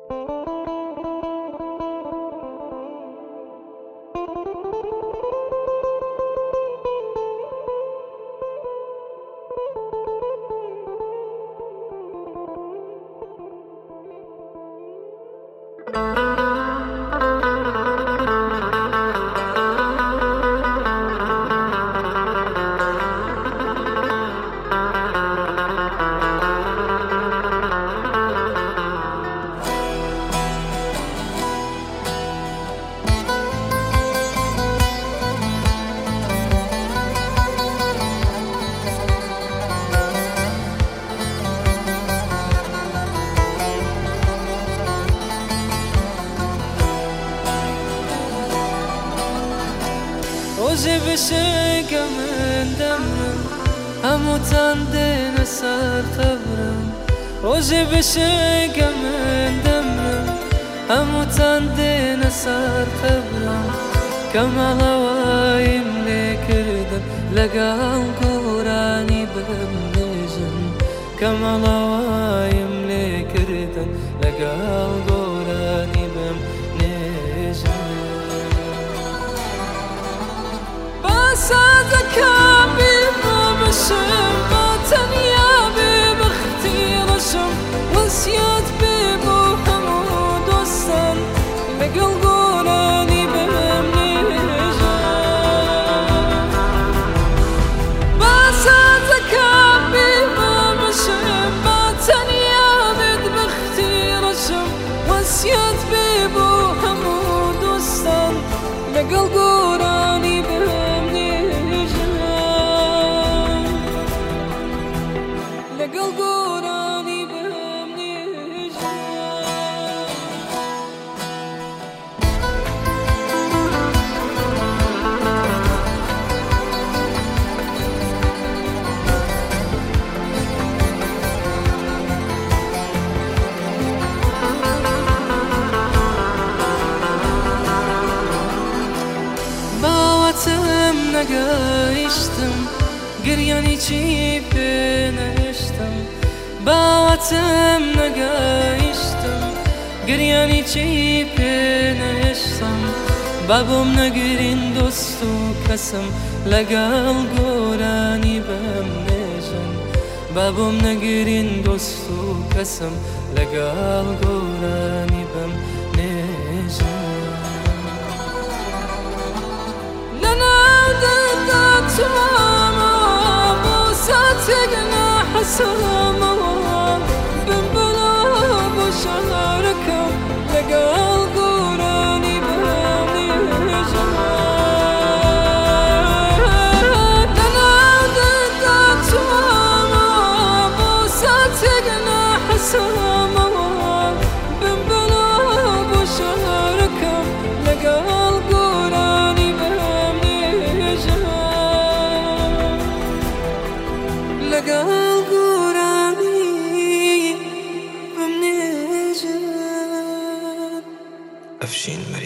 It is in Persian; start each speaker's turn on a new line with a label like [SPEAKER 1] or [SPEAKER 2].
[SPEAKER 1] روزی بشه که من دمرم هموتن دین سر قبرم روزی بشه که من دمرم هموتن دین سر قبرم کمال وایم لکردم لگال قرانی بمنجم کمال وایم لکردم لگال قرانی بمنجم صادقم بمشم با تنیا بختیرشم وصیت ببو همو دوستان لگل قرانی بهم نیجم با صادقم بمشم با تنیا بختیرشم وصیت ببو همو دوستان لگل قرانی بهم قرانی بهم نیجم باوتم نگاشتم گریانی چی بنشتم باوتم نگاشتم گریانی چی بنشتم بابم نگرین دوستو کسم لگال قرانی بهم نیجم بابم نگرین دوستو کسم لگال قرانی بهم نیجم تقنا حسامة بنبلا بشاركم لقال قراني بهامي جمال ننادت أتواما بوسا تقنا حسامة بنبلا بشاركم لقال قراني بهامي جمال لقال قراني بمنجم أفشين